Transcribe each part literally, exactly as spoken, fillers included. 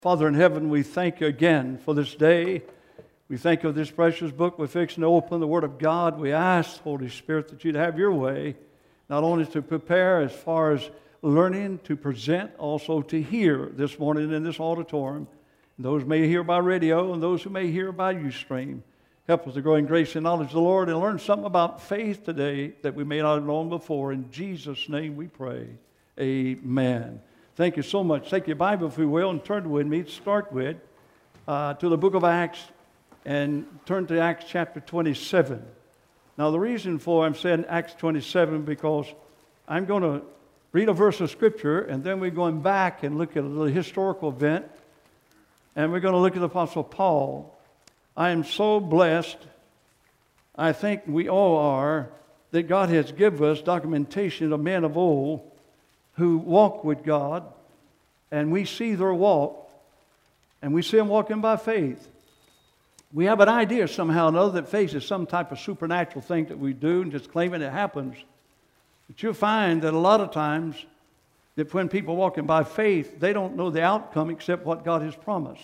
Father in heaven, we thank you again for this day. We thank you for this precious book we're fixing to open, the Word of God. We ask, Holy Spirit, that you'd have your way, not only to prepare as far as learning, to present, also to hear this morning in this auditorium. Those may hear by radio and those who may hear by Ustream. Help us to grow in grace and knowledge of the Lord and learn something about faith today that we may not have known before. In Jesus' name we pray. Amen. Thank you so much. Take your Bible, if you will, and turn with me to start with uh, to the book of Acts and turn to Acts chapter twenty-seven. Now, the reason for I'm saying Acts twenty-seven because I'm going to read a verse of Scripture, and then we're going back and look at a little historical event, and we're going to look at the Apostle Paul. I am so blessed, I think we all are, that God has given us documentation of men of old who walk with God, and we see their walk, and we see them walking by faith. We have an idea somehow or another that faith is some type of supernatural thing that we do and just claiming it happens. But you'll find that a lot of times that when people walking by faith, they don't know the outcome except what God has promised.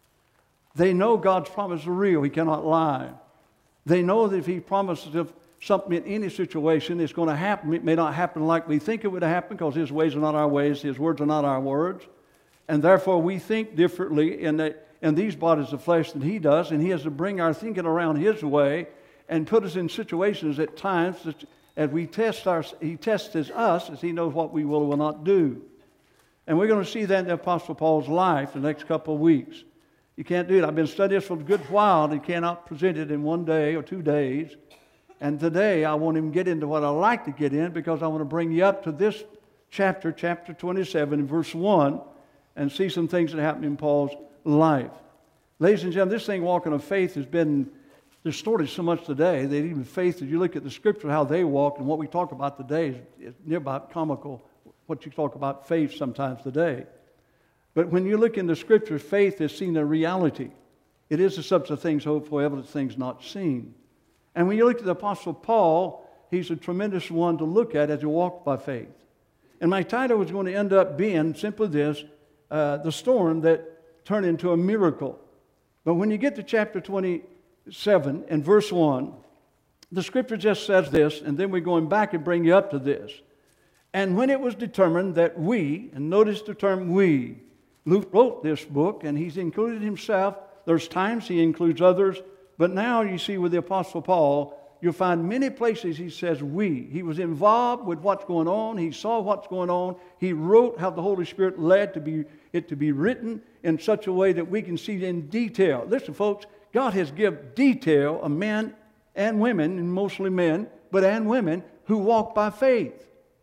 They know God's promise is real. He cannot lie. They know that if He promises if something in any situation is going to happen, it may not happen like we think it would happen because His ways are not our ways, His words are not our words. And therefore we think differently in, the, in these bodies of flesh than He does, and He has to bring our thinking around His way and put us in situations at times that as we test our, He tests us as He knows what we will or will not do. And we're going to see that in the Apostle Paul's life in the next couple of weeks. You can't do it. I've been studying this for a good while, and you cannot present it in one day or two days. And today I won't even get into what I like to get in because I want to bring you up to this chapter, chapter twenty-seven, verse one, and see some things that happen in Paul's life. Ladies and gentlemen, this thing, walking of faith, has been distorted so much today that even faith, as you look at the Scripture, how they walk, and what we talk about today is, is near about comical, what you talk about faith sometimes today. But when you look in the Scripture, faith is seen a reality. It is the substance of things hoped for, evidence of things not seen. And when you look at the Apostle Paul, he's a tremendous one to look at as he walked by faith. And my title was going to end up being simply this, uh, the storm that turned into a miracle. But when you get to chapter twenty-seven and verse one, the Scripture just says this, and then we're going back and bring you up to this. And when it was determined that we, and notice the term we, Luke wrote this book, and he's included himself. There's times he includes others. But now you see with the Apostle Paul, you'll find many places he says we. He was involved with what's going on. He saw what's going on. He wrote how the Holy Spirit led to be, it to be written in such a way that we can see it in detail. Listen, folks, God has given detail of men and women, and mostly men, but and women who walk by faith.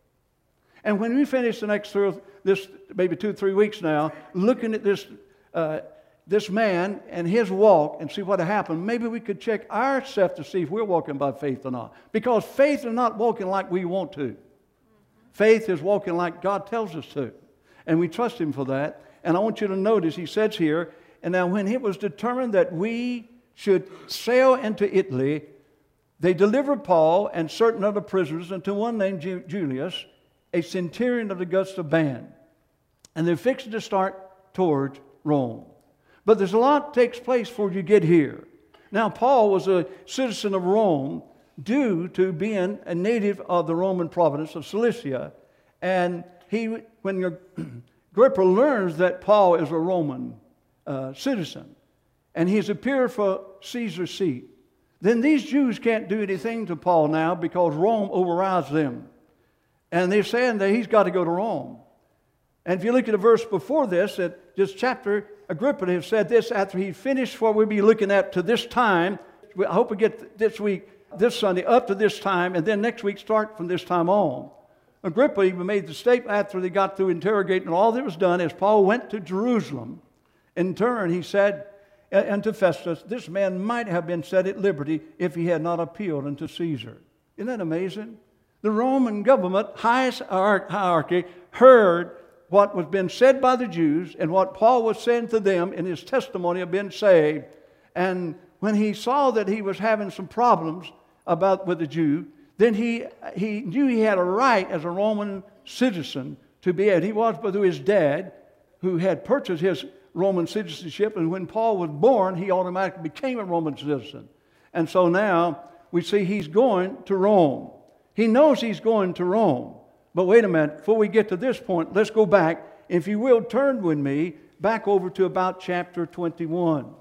And when we finish the next this maybe two, three weeks now, looking at this uh, this man and his walk and see what happened, maybe we could check ourselves to see if we're walking by faith or not. Because faith is not walking like we want to. Faith is walking like God tells us to. And we trust Him for that. And I want you to notice, he says here, and now when it was determined that we should sail into Italy, they delivered Paul and certain other prisoners unto one named Julius, a centurion of the Augusta band. And they're fixing to start towards Rome. But there's a lot that takes place before you get here. Now, Paul was a citizen of Rome due to being a native of the Roman province of Cilicia. And he, when Agrippa learns that Paul is a Roman uh, citizen, and he's appeared for Caesar's seat, then these Jews can't do anything to Paul now because Rome overrides them. And they're saying that he's got to go to Rome. And if you look at a verse before this, at this chapter, Agrippa has said this after he finished what we'll be looking at to this time. I hope we get this week, this Sunday, up to this time, and then next week start from this time on. Agrippa even made the statement after they got through interrogating all that was done as Paul went to Jerusalem. In turn, he said unto Festus, this man might have been set at liberty if he had not appealed unto Caesar. Isn't that amazing? The Roman government, highest hierarchy, heard what was being said by the Jews and what Paul was saying to them in his testimony of being saved. And when he saw that he was having some problems about with the Jew, then he, he knew he had a right as a Roman citizen to be able. He was but through his dad, who had purchased his Roman citizenship, and when Paul was born, he automatically became a Roman citizen. And so now we see he's going to Rome. He knows he's going to Rome. But wait a minute, before we get to this point, let's go back. If you will, turn with me back over to about chapter twenty-one.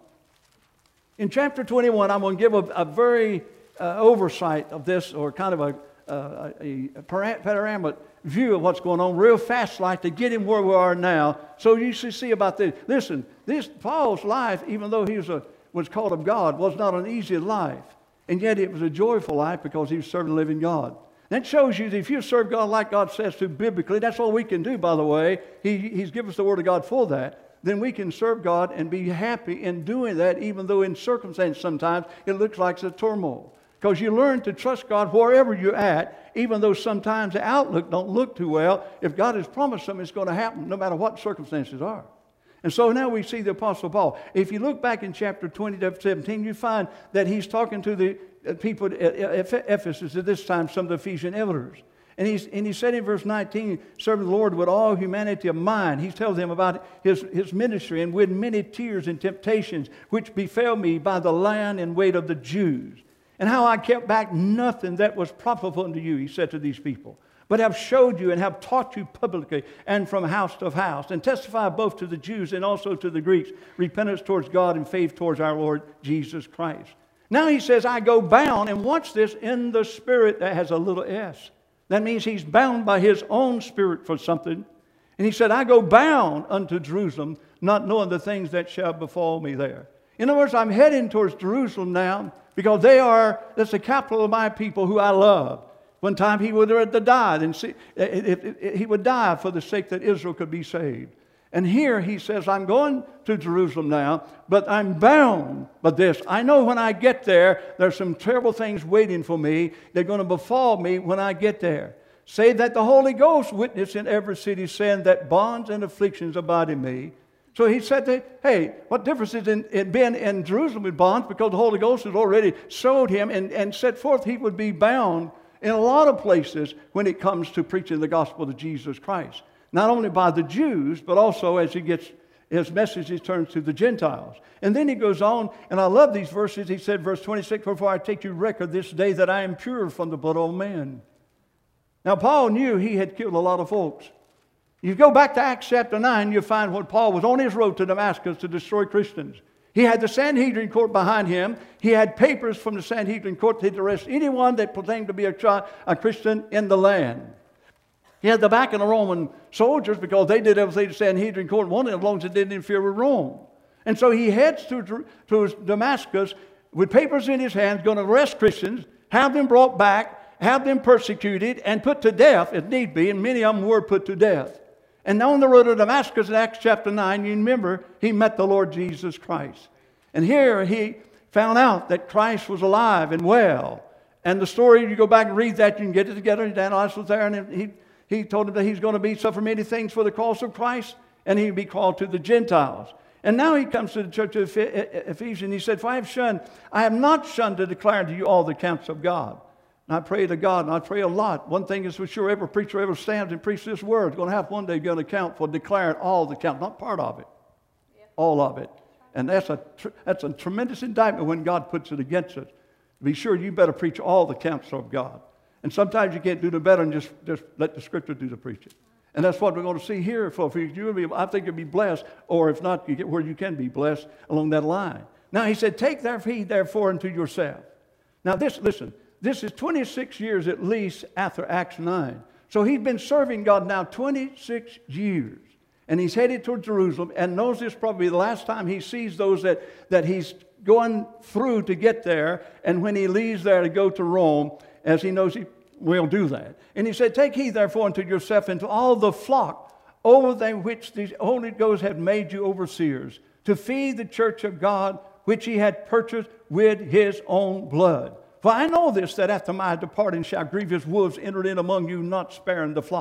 In chapter twenty-one, I'm going to give a, a very uh, oversight of this, or kind of a, uh, a, a panoramic view of what's going on real fast, like to get him where we are now. So you should see about this. Listen, this Paul's life, even though he was, a, was called of God, was not an easy life. And yet it was a joyful life because he was serving the living God. That shows you that if you serve God like God says to biblically, that's all we can do, by the way. He, he's given us the Word of God for that. Then we can serve God and be happy in doing that, even though in circumstance sometimes it looks like it's a turmoil. Because you learn to trust God wherever you're at, even though sometimes the outlook don't look too well. If God has promised something, it's going to happen no matter what circumstances are. And so now we see the Apostle Paul. If you look back in chapter twenty, seventeen, you find that he's talking to the people at Ephesus at this time, some of the Ephesian elders. And, he's, and he said in verse nineteen, serving the Lord with all humanity of mind. He tells them about his, his ministry, and with many tears and temptations, which befell me by the lion and weight of the Jews. And how I kept back nothing that was profitable unto you, he said to these people, but have showed you and have taught you publicly and from house to house, and testify both to the Jews and also to the Greeks, repentance towards God and faith towards our Lord Jesus Christ. Now he says, I go bound, and watch this, in the Spirit that has a little s. That means he's bound by his own spirit for something. And he said, I go bound unto Jerusalem, not knowing the things that shall befall me there. In other words, I'm heading towards Jerusalem now, because they are, that's the capital of my people who I love. One time he would have died, and see, it, it, it, he would die for the sake that Israel could be saved. And here he says, I'm going to Jerusalem now, but I'm bound by this. I know when I get there, there's some terrible things waiting for me. They're going to befall me when I get there. Say that the Holy Ghost witness in every city, saying that bonds and afflictions abide in me. So he said, that, hey, what difference is in, in being in Jerusalem with bonds? Because the Holy Ghost has already showed him and, and set forth he would be bound in a lot of places when it comes to preaching the gospel of Jesus Christ. Not only by the Jews, but also as he gets his message, he turns to the Gentiles. And then he goes on, and I love these verses. He said, verse twenty-six, wherefore I take you record this day that I am pure from the blood of men. Now, Paul knew he had killed a lot of folks. You go back to Acts chapter nine, you'll find when Paul was on his road to Damascus to destroy Christians. He had the Sanhedrin court behind him. He had papers from the Sanhedrin court to arrest anyone that proclaimed to be a, a Christian in the land. He had the back of the Roman soldiers because they did everything the Sanhedrin court wanted as long as it didn't interfere with Rome. And so he heads to, to Damascus with papers in his hands, going to arrest Christians, have them brought back, have them persecuted, and put to death if need be, and many of them were put to death. And on the road to Damascus in Acts chapter nine, you remember, he met the Lord Jesus Christ. And here he found out that Christ was alive and well. And the story, you go back and read that, you can get it together. Ananias was there, and he... He told him that he's going to be suffer many things for the cause of Christ, and he'd be called to the Gentiles. And now he comes to the church of Ephesians. He said, for I have shunned, I have not shunned to declare to you all the counts of God. And I pray to God, and I pray a lot. One thing is for sure, every preacher ever stands and preaches this word is going to have one day going to count for declaring all the counts, not part of it, yeah. All of it. And that's a, that's a tremendous indictment when God puts it against us. Be sure you better preach all the counts of God. And sometimes you can't do no better than just, just let the Scripture do the preaching. And that's what we're going to see here. For you, I think you'll be blessed, or if not, you get where you can be blessed along that line. Now he said, take their heed therefore unto yourself. Now this, listen, this is twenty-six years at least after Acts nine. So he's been serving God now twenty-six years. And he's headed toward Jerusalem, and knows this probably the last time he sees those that, that he's going through to get there. And when he leaves there to go to Rome, as he knows he will do that. And he said, take heed therefore unto yourself and to all the flock over them which the Holy Ghost have made you overseers, to feed the church of God, which he had purchased with his own blood. For I know this, that after my departing shall grievous wolves enter in among you, not sparing the flock.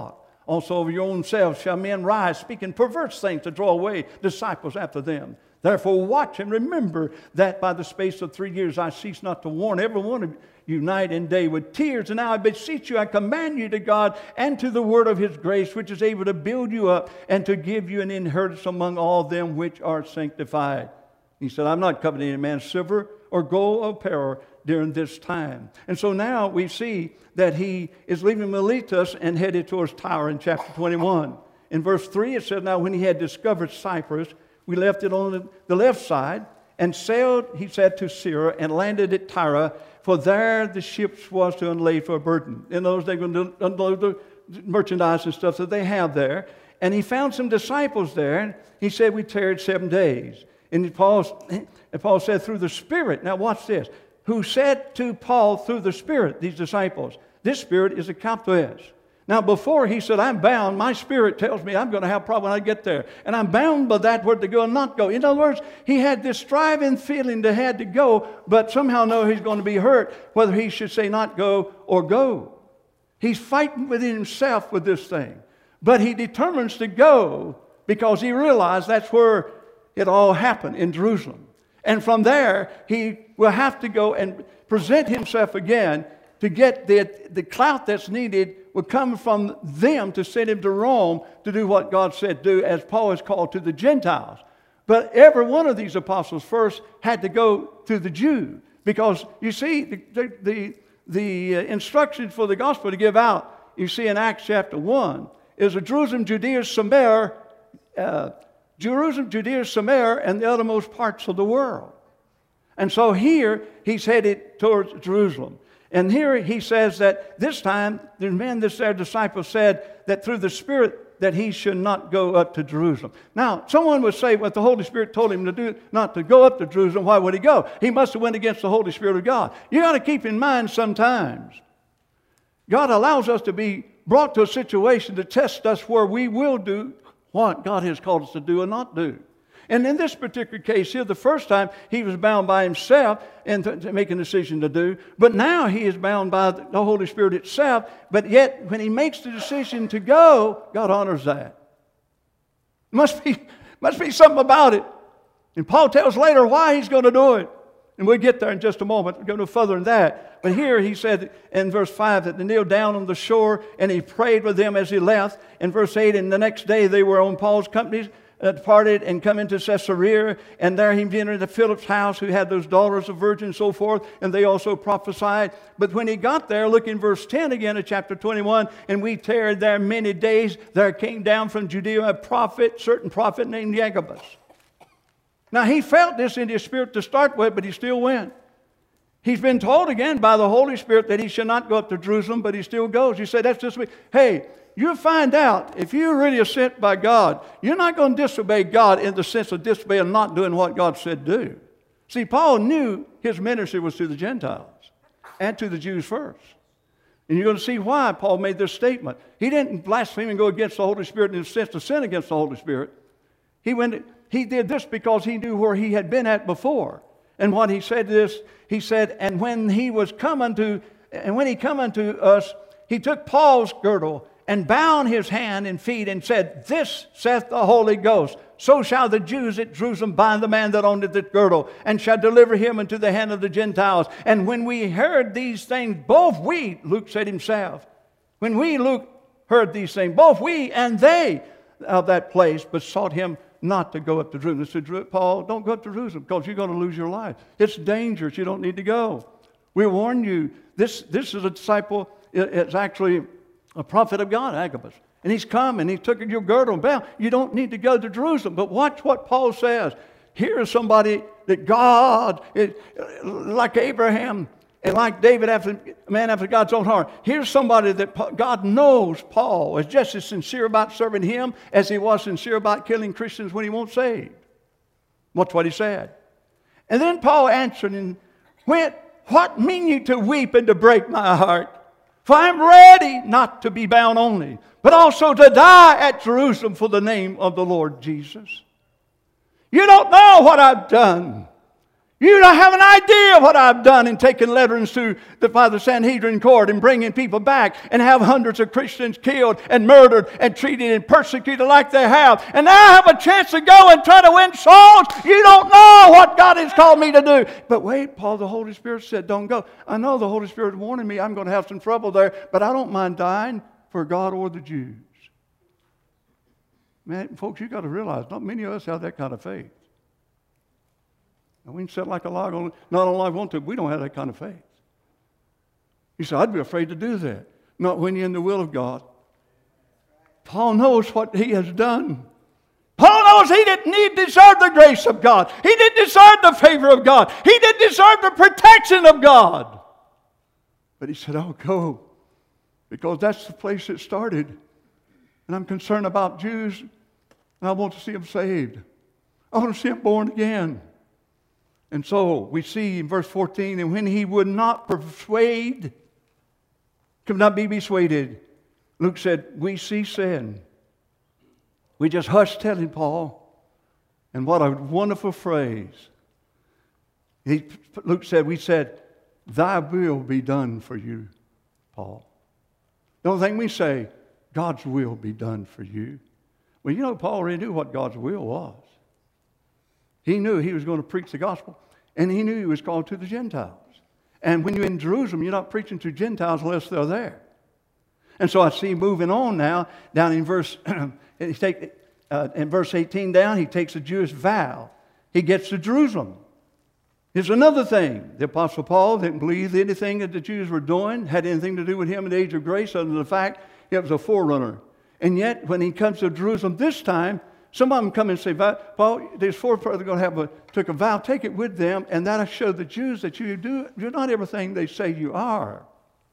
Also of your own selves shall men rise, speaking perverse things to draw away disciples after them. Therefore watch and remember that by the space of three years I cease not to warn every one of you night and day with tears. And now I beseech you, I command you to God and to the word of his grace, which is able to build you up and to give you an inheritance among all them which are sanctified. He said, I'm not coveting any man's silver or gold or apparel during this time. And so now we see that he is leaving Miletus and headed towards Tyre in chapter twenty-one. In verse three it says, now when he had discovered Cyprus, we left it on the left side and sailed, he said, to Syria and landed at Tyre, for there the ships was to unlade for a burden. In those they're going to unload the merchandise and stuff that they have there. And he found some disciples there. He said, we tarried seven days. And Paul, and Paul said, through the Spirit. Now watch this. Who said to Paul through the Spirit, these disciples, this Spirit is a kaptos. Now before he said, I'm bound, my spirit tells me I'm going to have a problem when I get there. And I'm bound by that word to go and not go. In other words, he had this striving feeling that had to go, but somehow know he's going to be hurt, whether he should say not go or go. He's fighting within himself with this thing. But he determines to go because he realized that's where it all happened, in Jerusalem. And from there, he will have to go and present himself again to get the, the clout that's needed will come from them to send him to Rome to do what God said do, as Paul is called to the Gentiles. But every one of these apostles first had to go to the Jew, because you see the, the, the, the instructions for the gospel to give out, you see in Acts chapter one, is a Jerusalem, Judea, Samaria, uh, Jerusalem, Judea, Samaria, and the uttermost parts of the world. And so here he's headed towards Jerusalem. And here he says that this time the men, this their disciples, said that through the Spirit that he should not go up to Jerusalem. Now, someone would say, well, the Holy Spirit told him to do not to go up to Jerusalem. Why would he go? He must have went against the Holy Spirit of God. You got to keep in mind sometimes God allows us to be brought to a situation to test us where we will do what God has called us to do and not do. And in this particular case here, the first time he was bound by himself and to, to make a decision to do. But now he is bound by the Holy Spirit itself. But yet, when he makes the decision to go, God honors that. Must be, must be something about it. And Paul tells later why he's going to do it. And we'll get there in just a moment. We'll go no further than that. But here he said in verse five that they kneeled down on the shore and he prayed with them as he left. In verse eight, and the next day they were on Paul's company, uh, departed and come into Caesarea. And there he entered into Philip's house, who had those daughters of virgins and so forth. And they also prophesied. But when he got there, look in verse ten again of chapter twenty-one. And we tarried there many days. There came down from Judea a prophet, certain prophet named Jacobus. Now, he felt this in his spirit to start with, but he still went. He's been told again by the Holy Spirit that he should not go up to Jerusalem, but he still goes. He said, that's just me. Hey, you'll find out if you're really sent by God, you're not going to disobey God in the sense of disobeying and not doing what God said do. See, Paul knew his ministry was to the Gentiles and to the Jews first. And you're going to see why Paul made this statement. He didn't blaspheme and go against the Holy Spirit in the sense to sin against the Holy Spirit. He went... He did this because he knew where he had been at before. And what he said this, he said, and when he was come unto, and when he come unto us, he took Paul's girdle and bound his hand and feet and said, this saith the Holy Ghost, so shall the Jews at Jerusalem bind the man that owned the girdle, and shall deliver him into the hand of the Gentiles. And when we heard these things, both we, Luke said himself, when we, Luke, heard these things, both we and they of that place besought him not to go up to Jerusalem. They said, Paul, don't go up to Jerusalem because you're going to lose your life. It's dangerous. You don't need to go. We warn you. This, this is a disciple. It's actually a prophet of God, Agabus. And he's come and he took your girdle and bound. You don't need to go to Jerusalem. But watch what Paul says. Here is somebody that God, like Abraham, and like David, after, a man after God's own heart. Here's somebody that God knows Paul is just as sincere about serving him as he was sincere about killing Christians when he won't save. Watch what he said. And then Paul answered and went, what mean you to weep and to break my heart? For I am ready not to be bound only, but also to die at Jerusalem for the name of the Lord Jesus. You don't know what I've done. You don't have an idea what I've done in taking letters to the, by the Sanhedrin court and bringing people back and have hundreds of Christians killed and murdered and treated and persecuted like they have. And now I have a chance to go and try to win souls. You don't know what God has called me to do. But wait, Paul, the Holy Spirit said, don't go. I know the Holy Spirit is warning me I'm going to have some trouble there, but I don't mind dying for God or the Jews. Man, folks, you've got to realize not many of us have that kind of faith. And we can sit like a log on, not on log want to, but we don't have that kind of faith. He said, I'd be afraid to do that. Not when you're in the will of God. Paul knows what he has done. Paul knows he didn't need deserve the grace of God. He didn't deserve the favor of God. He didn't deserve the protection of God. But he said, I'll go. Because that's the place it started. And I'm concerned about Jews. And I want to see them saved. I want to see them born again. And so we see in verse fourteen, and when he would not persuade, could not be persuaded, Luke said, we see sin. We just hushed telling Paul. And what a wonderful phrase. He, Luke said, we said, thy will be done for you, Paul. The only thing we say, God's will be done for you. Well, you know, Paul already knew what God's will was. He knew he was going to preach the gospel, and he knew he was called to the Gentiles. And when you're in Jerusalem, you're not preaching to Gentiles unless they're there. And so I see moving on now, down in verse, he take, uh, in verse eighteen down, he takes a Jewish vow. He gets to Jerusalem. Here's another thing. The Apostle Paul didn't believe anything that the Jews were doing had anything to do with him in the age of grace, other than the fact he was a forerunner. And yet, when he comes to Jerusalem this time, some of them come and say, Paul, these four brothers are going to have a, took a vow, take it with them, and that'll show the Jews that you do, you're not everything they say you are.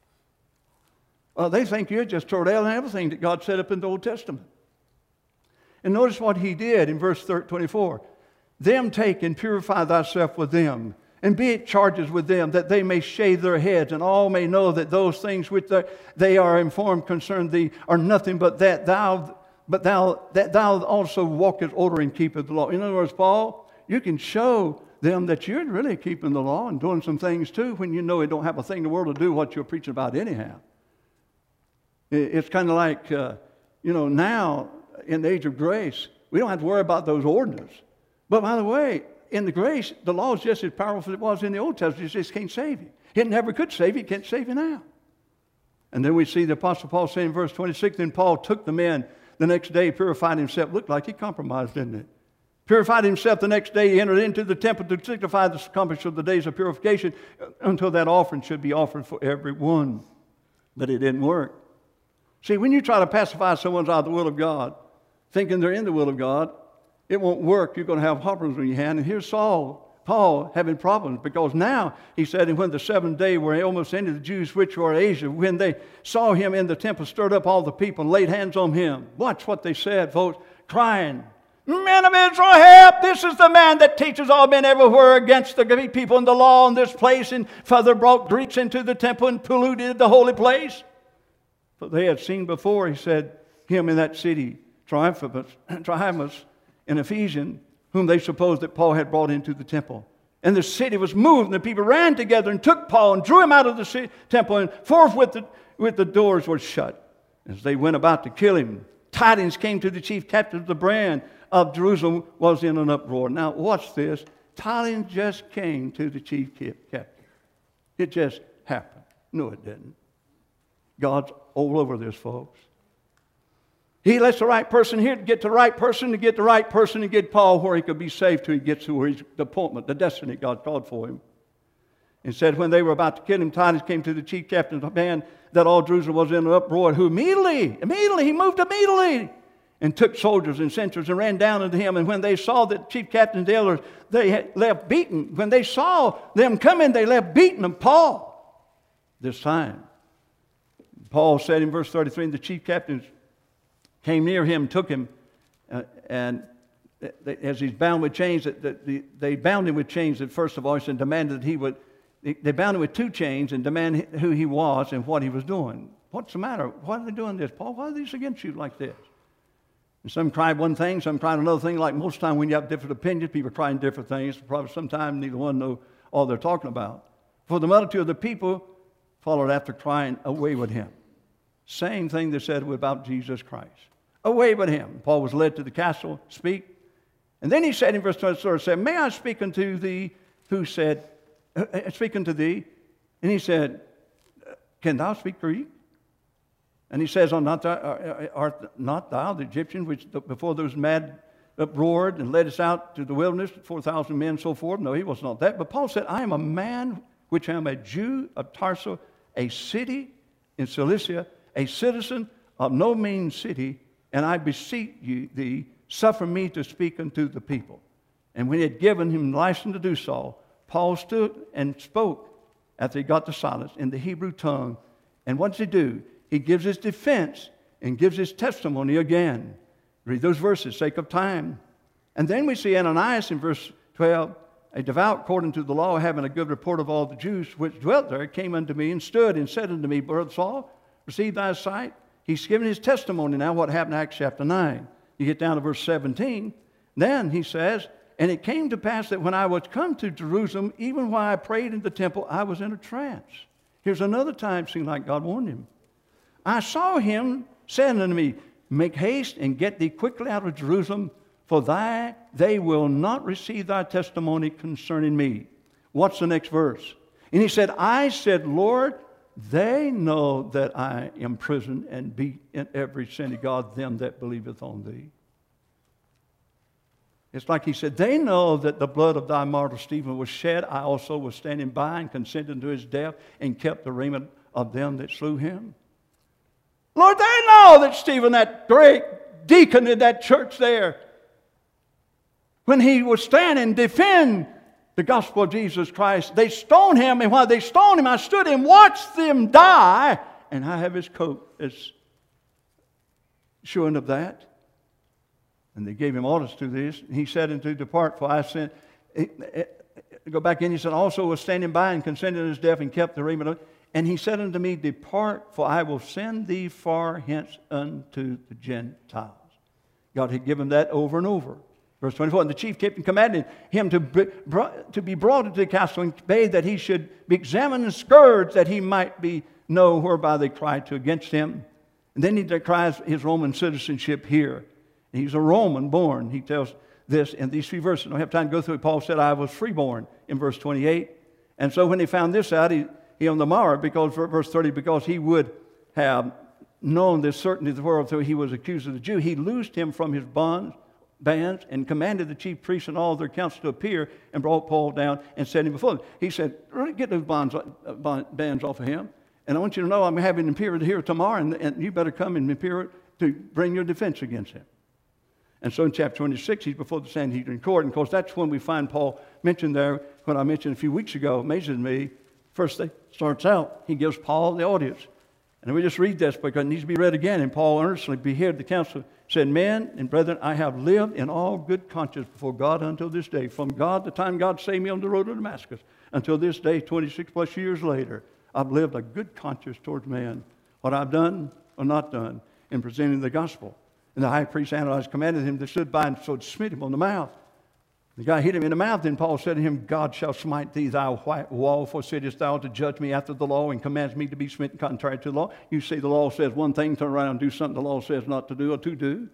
Well, they think you're just toward everything that God set up in the Old Testament. And notice what he did in verse twenty-four. Them take and purify thyself with them, and be at charges with them, that they may shave their heads, and all may know that those things which they are informed concern thee are nothing but that thou But thou, that thou also walkest order and keepeth the law. In other words, Paul, you can show them that you're really keeping the law and doing some things too when you know it don't have a thing in the world to do what you're preaching about anyhow. It's kind of like, uh, you know, now in the age of grace, we don't have to worry about those ordinances. But by the way, in the grace, the law is just as powerful as it was in the Old Testament. It just can't save you. It never could save you. It can't save you now. And then we see the Apostle Paul saying in verse twenty-six, then Paul took the men the next day, purified himself. Looked like he compromised, didn't it? Purified himself the next day. He entered into the temple to signify the accomplishment of the days of purification until that offering should be offered for everyone. But it didn't work. See, when you try to pacify someone out of the will of God, thinking they're in the will of God, it won't work. You're going to have problems in your hand. And here's Saul, Paul, having problems because now, he said, and when the seventh day were almost ended, the Jews which were in Asia, when they saw him in the temple, stirred up all the people and laid hands on him. Watch what they said, folks, crying, men of Israel, help! This is the man that teaches all men everywhere against the people in the law in this place, and further brought Greeks into the temple and polluted the holy place. But they had seen before, he said, him in that city, Trophimus, Trophimus an Ephesian, whom they supposed that Paul had brought into the temple. And the city was moved, and the people ran together and took Paul and drew him out of the city, temple, and forthwith the, with the doors were shut. As they went about to kill him, tidings came to the chief captain of the brand of Jerusalem was in an uproar. Now, watch this. Tidings just came to the chief captain. It just happened. No, it didn't. God's all over this, folks. He lets the right person here to get the right person, to get the right person, to get Paul where he could be saved till he gets to where he's, the appointment, the destiny God called for him. And said when they were about to kill him, tidings came to the chief captain of the band that all Jerusalem was in an uproar, who immediately, immediately, he moved immediately and took soldiers and sentries and ran down into him. And when they saw the chief captain and the elders, they had left beaten. When they saw them coming, they left beaten of Paul. This time, Paul said in verse thirty-three, and the chief captains came near him, took him, uh, and they, as he's bound with chains, that the, the, they bound him with chains at first of all, and demanded that he would, they bound him with two chains and demanded who he was and what he was doing. What's the matter? Why are they doing this? Paul, why are these against you like this? And some cried one thing, some cried another thing. Like most time when you have different opinions, people are crying different things. Probably sometimes neither one know all they're talking about. For the multitude of the people followed after, crying, away with him. Same thing they said about Jesus Christ. Away with him. Paul was led to the castle, speak. And then he said in verse twenty-four, said, may I speak unto thee, who said, uh, speak unto thee? And he said, can thou speak Greek? And he says, art not thou, art not thou the Egyptian, which before those mad uproared and led us out to the wilderness, four thousand men and so forth? No, he was not that. But Paul said, I am a man which am a Jew of Tarsus, a city in Cilicia, a citizen of no mean city, and I beseech you, thee, suffer me to speak unto the people. And when he had given him license to do so, Paul stood and spoke after he got the silence in the Hebrew tongue. And what does he do? He gives his defense and gives his testimony again. Read those verses, sake of time. And then we see Ananias in verse twelve, a devout according to the law, having a good report of all the Jews which dwelt there, came unto me and stood and said unto me, Brother Saul, receive thy sight. He's given his testimony now, what happened in Acts chapter nine. You get down to verse seventeen. Then he says, and it came to pass that when I was come to Jerusalem, even while I prayed in the temple, I was in a trance. Here's another time it seemed like God warned him. I saw him saying unto me, make haste and get thee quickly out of Jerusalem, for thy, they will not receive thy testimony concerning me. What's the next verse? And he said, I said, Lord, they know that I am imprisoned and beat in every synagogue them that believeth on thee. It's like he said, they know that the blood of thy martyr Stephen was shed. I also was standing by and consented to his death and kept the raiment of them that slew him. Lord, they know that Stephen, that great deacon in that church there, when he was standing to defend the gospel of Jesus Christ, they stoned him, and while they stoned him, I stood and watched them die, and I have his coat as showing of that. And they gave him orders to this. And he said, and to depart, for I sent, go back in, he said, also was standing by and consented to his death and kept the raiment of. And he said unto me, depart, for I will send thee far hence unto the Gentiles. God had given that over and over. Verse twenty-four, and the chief captain commanded him to be, brought, to be brought into the castle and bade that he should be examined and scourged, that he might be know whereby they cried to against him. And then he declares his Roman citizenship here. And he's a Roman born. He tells this in these three verses. I don't have time to go through it. Paul said, I was freeborn in verse twenty-eight. And so when he found this out, he, he on the morrow, because verse thirty, because he would have known this certainty of the world, though he was accused of the Jew, he loosed him from his bonds, bands, and commanded the chief priests and all their council to appear, and brought Paul down and set him before them. He said, get those bonds, uh, bands off of him. And I want you to know I'm having an imperial here tomorrow, and, and you better come and imperial to bring your defense against him. And so in chapter twenty-six, he's before the Sanhedrin court. And of course, that's when we find Paul mentioned there, when I mentioned a few weeks ago, amazes me. First, it starts out, he gives Paul the audience. And we just read this because it needs to be read again. And Paul earnestly beheaded the council, said, men and brethren, I have lived in all good conscience before God until this day. From God, the time God saved me on the road to Damascus, until this day, twenty-six plus years later, I've lived a good conscience towards man. What I've done or not done in presenting the gospel. And the high priest Ananias commanded him to stood by and so smite him on the mouth. The guy hit him in the mouth. Then Paul said to him, God shall smite thee, thou white wall, for sittest thou to judge me after the law, and commands me to be smitten contrary to the law. You see the law says one thing, turn around and do something the law says not to do or to do.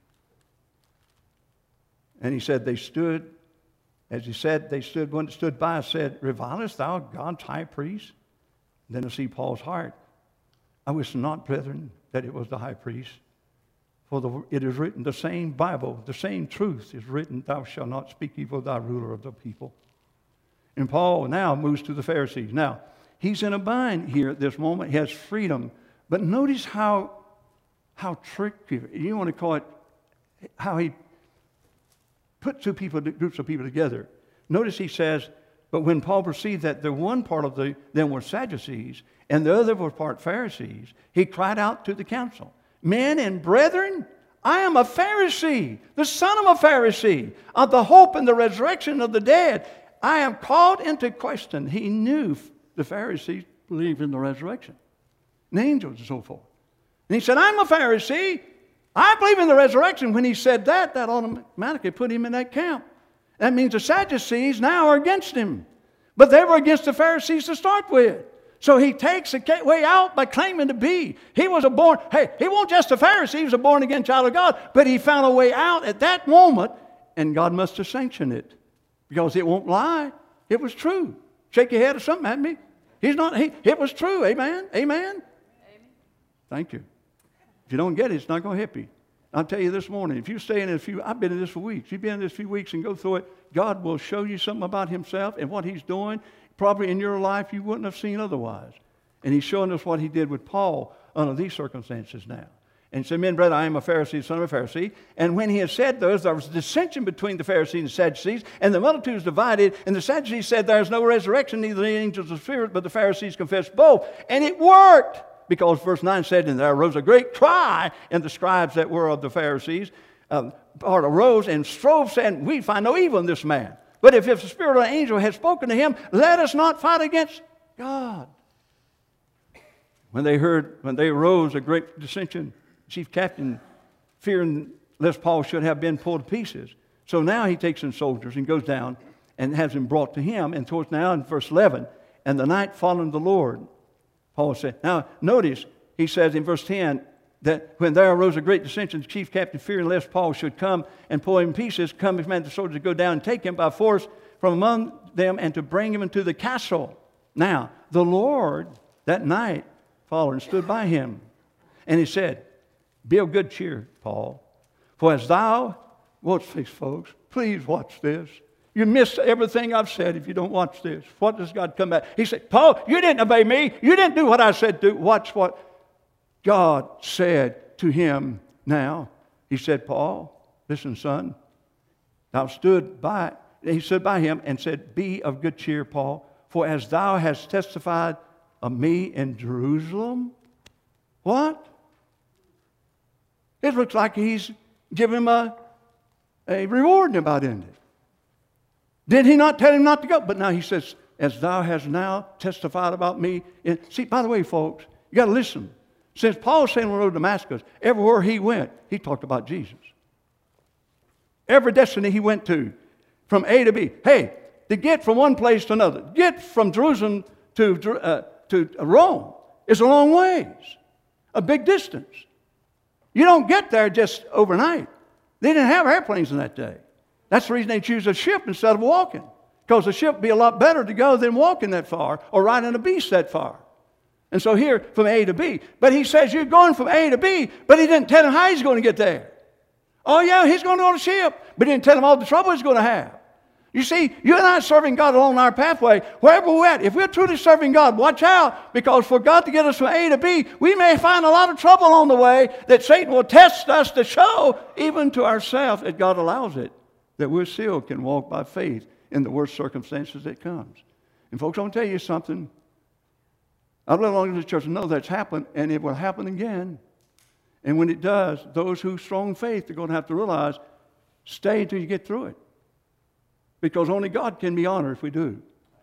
And he said, they stood, as he said, they stood, one that stood by said, revilest thou God's high priest? And then I see Paul's heart. I wish not, brethren, that it was the high priest. For the, it is written, the same Bible, the same truth is written, thou shalt not speak evil of thy ruler of the people. And Paul now moves to the Pharisees. Now, he's in a bind here at this moment. He has freedom. But notice how, how tricky, you want to call it, how he put two people, groups of people together. Notice he says, but when Paul perceived that the one part of the, them were Sadducees, and the other was part Pharisees, he cried out to the council. Men and brethren, I am a Pharisee, the son of a Pharisee, of the hope and the resurrection of the dead. I am called into question. He knew the Pharisees believed in the resurrection, and angels and so forth. And he said, I'm a Pharisee. I believe in the resurrection. When he said that, that automatically put him in that camp. That means the Sadducees now are against him. But they were against the Pharisees to start with. So he takes the way out by claiming to be. He was a born, hey, he wasn't just a Pharisee, he was a born-again child of God. But he found a way out at that moment, and God must have sanctioned it. Because it won't lie. It was true. Shake your head or something at me. He's not, he, it was true. Amen? Amen? Amen. Thank you. If you don't get it, it's not going to help you. I'll tell you this morning, if you stay in it a few, I've been in this for weeks. You've been in this a few weeks and go through it, God will show you something about himself and what he's doing, probably in your life you wouldn't have seen otherwise. And he's showing us what he did with Paul under these circumstances now. And he said, men, brother, I am a Pharisee, son of a Pharisee. And when he had said those, there was dissension between the Pharisees and the Sadducees, and the multitude was divided. And the Sadducees said, there is no resurrection, neither the angels of spirit, but the Pharisees confessed both. And it worked. Because verse nine said, and there arose a great cry, and the scribes that were of the Pharisees um, part arose and strove, saying, we find no evil in this man. But if, if the spirit or an angel had spoken to him, let us not fight against God. When they heard, when they arose a great dissension, chief captain, fearing lest Paul should have been pulled to pieces. So now he takes in soldiers and goes down and has them brought to him. And towards now in verse eleven, and the night following the Lord, Paul said, now notice, he says in verse ten, that when there arose a great dissension, the chief captain, fearing lest Paul should come and pull him in pieces, come command the soldiers to go down and take him by force from among them and to bring him into the castle. Now, the Lord that night followed and stood by him. And he said, be of good cheer, Paul, for as thou, watch this, folks, please watch this. You miss everything I've said if you don't watch this. What does God come back? He said, Paul, you didn't obey me. You didn't do what I said do. Watch what God said to him now. He said, Paul, listen, son, thou stood by, he stood by him and said, be of good cheer, Paul, for as thou hast testified of me in Jerusalem. What? It looks like he's giving him a, a reward about it. Did he not tell him not to go? But now he says, as thou hast now testified about me. In, see, by the way, folks, you got to listen. Since Paul sailed on the road to Damascus, everywhere he went, he talked about Jesus. Every destiny he went to, from A to B. Hey, to get from one place to another, get from Jerusalem to, uh, to Rome is a long ways, a big distance. You don't get there just overnight. They didn't have airplanes in that day. That's the reason they choose a ship instead of walking. Because a ship would be a lot better to go than walking that far or riding a beast that far. And so here, from A to B. But he says you're going from A to B, but he didn't tell him how he's going to get there. Oh, yeah, he's going to go on a ship, but he didn't tell him all the trouble he's going to have. You see, you and I are serving God along our pathway, wherever we're at. If we're truly serving God, watch out, because for God to get us from A to B, we may find a lot of trouble on the way that Satan will test us to show, even to ourselves, that God allows it, that we still can walk by faith in the worst circumstances that comes. And folks, I want to tell you something. I've lived long in the church and know that's happened, and it will happen again. And when it does, those who strong faith are going to have to realize, stay until you get through it. Because only God can be honored if we do.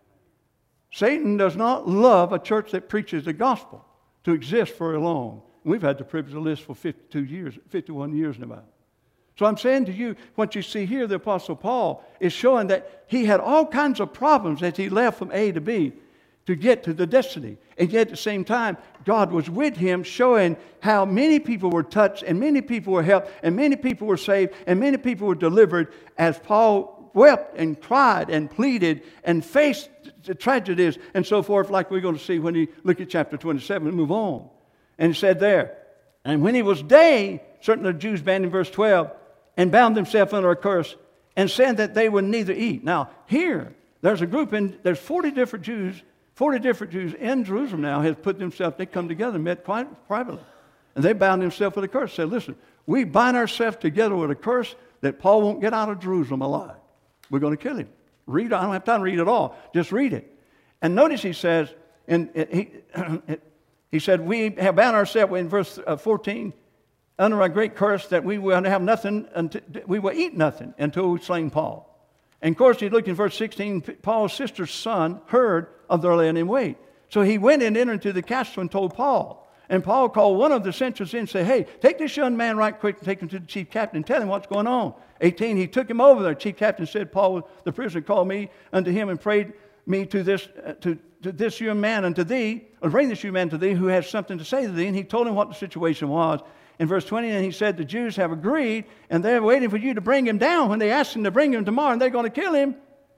Satan does not love a church that preaches the gospel to exist very long. We've had the privilege of this for fifty-two years, fifty-one years now. So I'm saying to you, what you see here, the Apostle Paul is showing that he had all kinds of problems as he left from A to B to get to the destiny. And yet at the same time, God was with him, showing how many people were touched and many people were helped and many people were saved and many people were delivered as Paul wept and cried and pleaded and faced the tragedies and so forth, like we're going to see when we look at chapter twenty-seven and move on. And he said there, and when it was day, certain of the Jews banned in verse twelve, and bound themselves under a curse, and said that they would neither eat. Now, here, there's a group, in there's forty different Jews, forty different Jews in Jerusalem now has put themselves, they come together and met privately. And they bound themselves with a curse. Said, listen, we bind ourselves together with a curse that Paul won't get out of Jerusalem alive. We're going to kill him. Read it. I don't have time to read it all. Just read it. And notice he says, and he, he said, we have bound ourselves in verse fourteen, under a great curse that we will have nothing, until, we will eat nothing until we slain Paul. And of course, he looked in verse sixteen, Paul's sister's son heard of their laying in wait. So he went and entered into the castle and told Paul. And Paul called one of the centurions in and said, hey, take this young man right quick and take him to the chief captain and tell him what's going on. eighteen, he took him over there. The chief captain said, Paul, the prisoner, called me unto him and prayed me to this, uh, to, to this young man unto thee, or bring this young man to thee who has something to say to thee. And he told him what the situation was. In verse twenty, and he said, the Jews have agreed, and they're waiting for you to bring him down. When they ask him to bring him tomorrow, and they're going to kill him.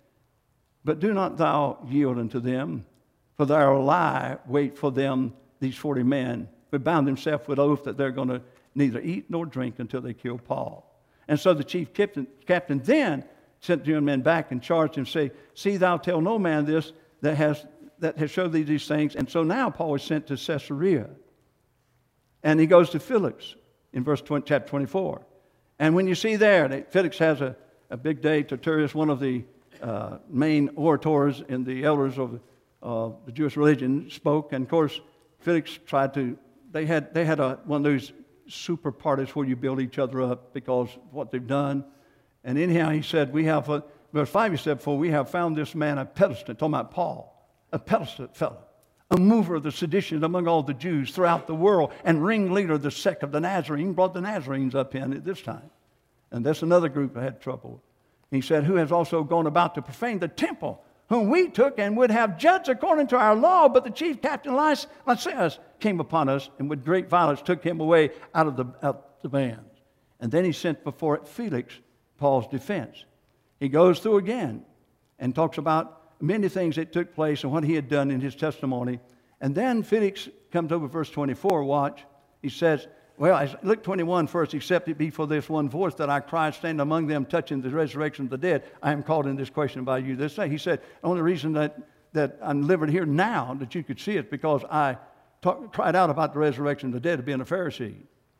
But do not thou yield unto them, for thou lie, wait for them, these forty men, who bound themselves with oath that they're going to neither eat nor drink until they kill Paul. And so the chief captain, captain then sent the young men back and charged him, say, see thou tell no man this that has, that has showed thee these things. And so now Paul is sent to Caesarea. And he goes to Felix in verse twenty, chapter twenty-four. And when you see there that Felix has a, a big day, Tertullus, one of the uh, main orators in the elders of uh, the Jewish religion, spoke. And of course, Felix tried to, they had, they had a, one of those super parties where you build each other up because of what they've done. And anyhow, he said, we have, a, verse five, he said, for we have found this man a pedestal, talking about Paul, a pedestal fellow, a mover of the sedition among all the Jews throughout the world, and ringleader of the sect of the Nazarene. Brought the Nazarenes up in at this time. And that's another group that had trouble. He said, who has also gone about to profane the temple, whom we took and would have judged according to our law, but the chief captain Lysias came upon us, and with great violence took him away out of the, out the bands. And then he sent before Felix Paul's defense. He goes through again and talks about many things that took place and what he had done in his testimony. And then Felix comes over verse twenty-four, watch. He says, well, look twenty-one first, except it be for this one voice that I cried, stand among them, touching the resurrection of the dead. I am called in this question by you this day. He said, the only reason that, that I'm living here now, that you could see it, because I talk, cried out about the resurrection of the dead of being a Pharisee.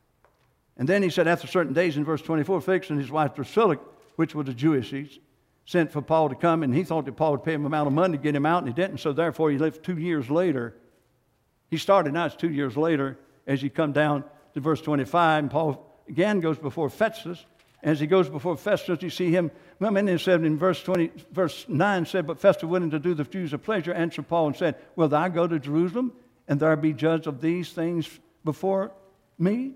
And then he said, after certain days in verse twenty-four, Felix and his wife Drusilla, which was a Jewess, sent for Paul to come, and he thought that Paul would pay him an amount of money to get him out, and he didn't. So therefore, he left two years later. He started, now it's two years later, as you come down to verse twenty-five, and Paul again goes before Festus. As he goes before Festus, you see him, well, and it said in verse twenty, verse nine said, but Festus, willing to do the Jews a pleasure, answered Paul and said, will thou go to Jerusalem, and there be judged of these things before me?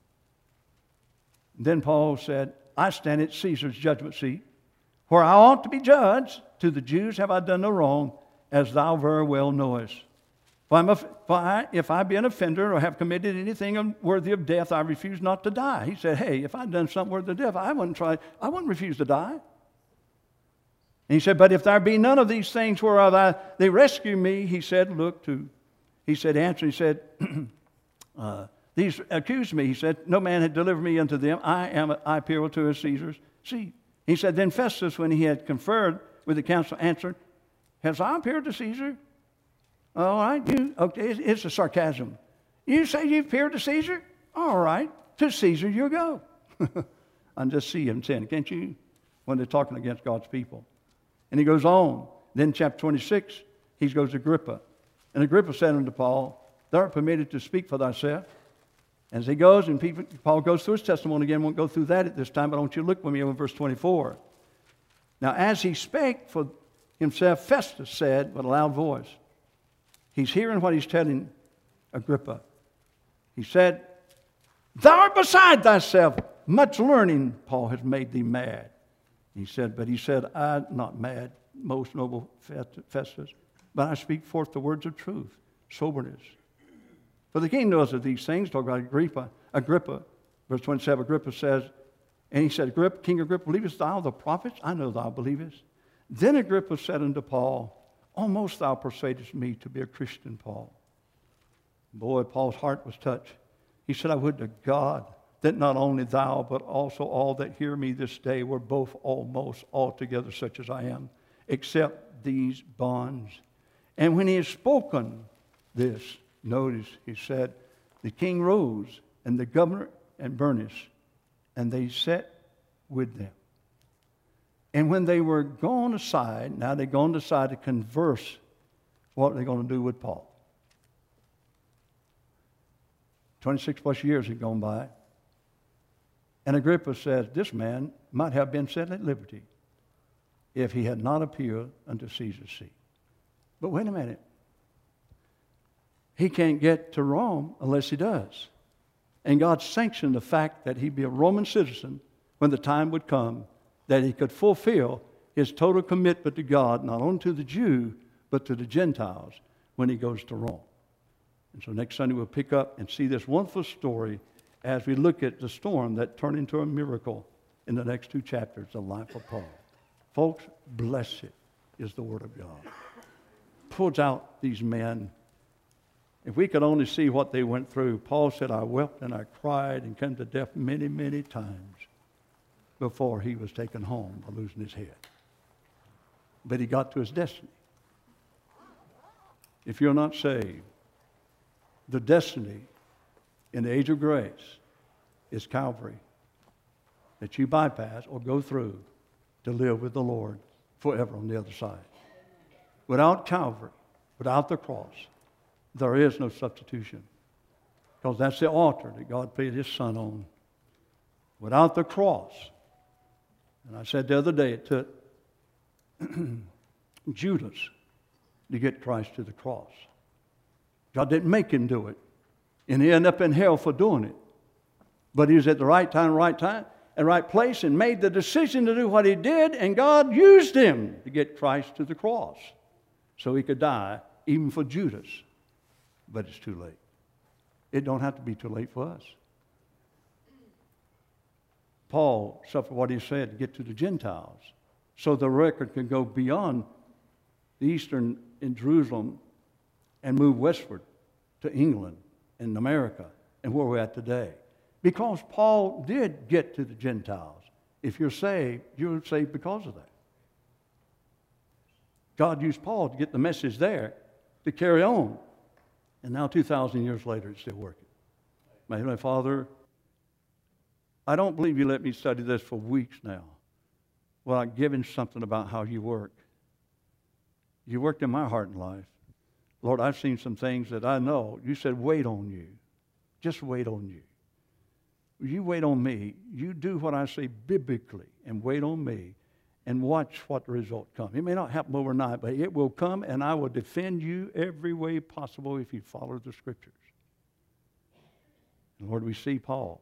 Then Paul said, I stand at Caesar's judgment seat, where I ought to be judged. To the Jews have I done no wrong, as thou very well knowest. For, I'm a, for I, if I be an offender or have committed anything worthy of death, I refuse not to die. He said, hey, if I'd done something worthy of death, I wouldn't try, I wouldn't refuse to die. And he said, but if there be none of these things whereof I, they rescue me, he said, look to, he said, answer, he said, uh, these accused me. He said, no man had delivered me unto them. I am, I appeal to a Caesar's seat. He said, then Festus, when he had conferred with the council, answered, has I appeared to Caesar? All right, you, okay, it's, it's a sarcasm. You say you've appeared to Caesar? All right, to Caesar you go. I just see him saying, can't you? When they're talking against God's people. And he goes on. Then chapter twenty-six, he goes to Agrippa. And Agrippa said unto Paul, thou art permitted to speak for thyself. As he goes, and people, Paul goes through his testimony again, won't go through that at this time, but I want you to look with me over verse twenty-four. Now, as he spake for himself, Festus said with a loud voice, he's hearing what he's telling Agrippa. He said, thou art beside thyself. Much learning, Paul, has made thee mad. He said, but he said, I'm not mad, most noble Festus, but I speak forth the words of truth, soberness. For the king knows of these things, talk about Agrippa, Agrippa, verse twenty-seven, Agrippa says, and he said, Agrippa, King Agrippa, believest thou the prophets? I know thou believest. Then Agrippa said unto Paul, almost thou persuadest me to be a Christian, Paul. Boy, Paul's heart was touched. He said, I would to God that not only thou, but also all that hear me this day were both almost altogether such as I am, except these bonds. And when he had spoken this, notice, he said, the king rose, and the governor and Bernice, and they sat with them. And when they were gone aside, now they're gone aside to converse what they're going to do with Paul. twenty-six plus years had gone by. And Agrippa says, this man might have been set at liberty if he had not appealed unto Caesar's seat. But wait a minute. he can't get to Rome unless he does. And God sanctioned the fact that he'd be a Roman citizen when the time would come that he could fulfill his total commitment to God, not only to the Jew, but to the Gentiles when he goes to Rome. And so next Sunday we'll pick up and see this wonderful story as we look at the storm that turned into a miracle in the next two chapters of the life of Paul. Folks, blessed is the Word of God. Pulls out these men. If we could only see what they went through. Paul said, I wept and I cried and came to death many, many times before he was taken home by losing his head. But he got to his destiny. If you're not saved, the destiny in the age of grace is Calvary, that you bypass or go through to live with the Lord forever on the other side. Without Calvary, without the cross, there is no substitution, because that's the altar that God paid his Son on. Without the cross, and I said the other day, it took Judas to get Christ to the cross. God didn't make him do it, and he ended up in hell for doing it. But he was at the right time, right time, and right place, and made the decision to do what he did, and God used him to get Christ to the cross so he could die, even for Judas. But it's too late. It don't have to be too late for us. Paul suffered what he said to get to the Gentiles, so the record can go beyond the eastern in Jerusalem and move westward to England and America and where we're at today. Because Paul did get to the Gentiles. If you're saved, you're saved because of that. God used Paul to get the message there to carry on. And now two thousand years later, it's still working. My Heavenly Father, I don't believe you let me study this for weeks now without giving something about how you work. You worked in my heart and life. Lord, I've seen some things that I know. You said, wait on you. Just wait on you. You wait on me. You do what I say biblically and wait on me and watch what the result comes. It may not happen overnight, but it will come, and I will defend you every way possible if you follow the Scriptures. And Lord, we see Paul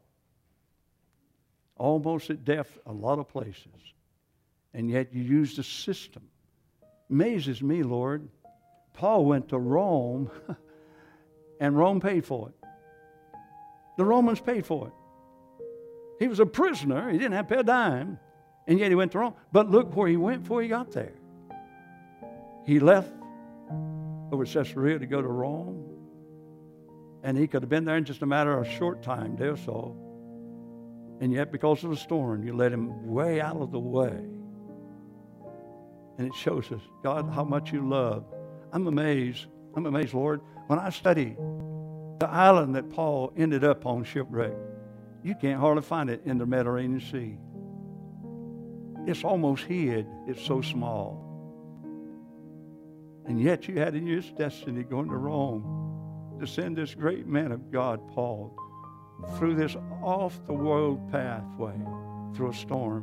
almost at death a lot of places, and yet you use the system. Amazes me, Lord. Paul went to Rome, and Rome paid for it. The Romans paid for it. He was a prisoner. He didn't have to pay a dime, and yet he went to Rome. But look where he went before he got there. He left over Caesarea to go to Rome, and he could have been there in just a matter of a short time, day or so. And yet, because of the storm, you let him way out of the way. And it shows us, God, how much you love. I'm amazed. I'm amazed, Lord. When I study the island that Paul ended up on shipwreck, you can't hardly find it in the Mediterranean Sea. It's almost hid. It's so small. And yet you had in your destiny going to Rome to send this great man of God, Paul, through this off-the-world pathway, through a storm,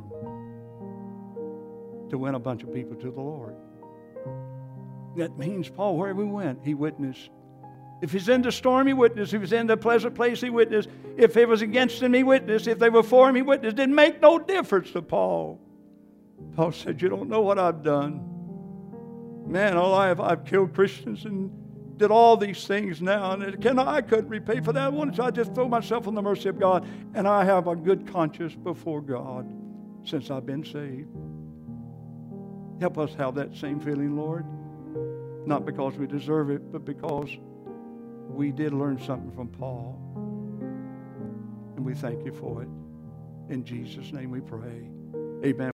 to win a bunch of people to the Lord. That means, Paul, wherever he went, he witnessed. If he's in the storm, he witnessed. If he's in the pleasant place, he witnessed. If it was against him, he witnessed. If they were for him, he witnessed. It didn't make no difference to Paul. Paul said, you don't know what I've done. Man, all I have, I've killed Christians and did all these things now, and it can, I couldn't repay for that one, so I just throw myself on the mercy of God, and I have a good conscience before God since I've been saved. Help us have that same feeling, Lord, not because we deserve it, but because we did learn something from Paul, and we thank you for it. In Jesus' name we pray. Amen.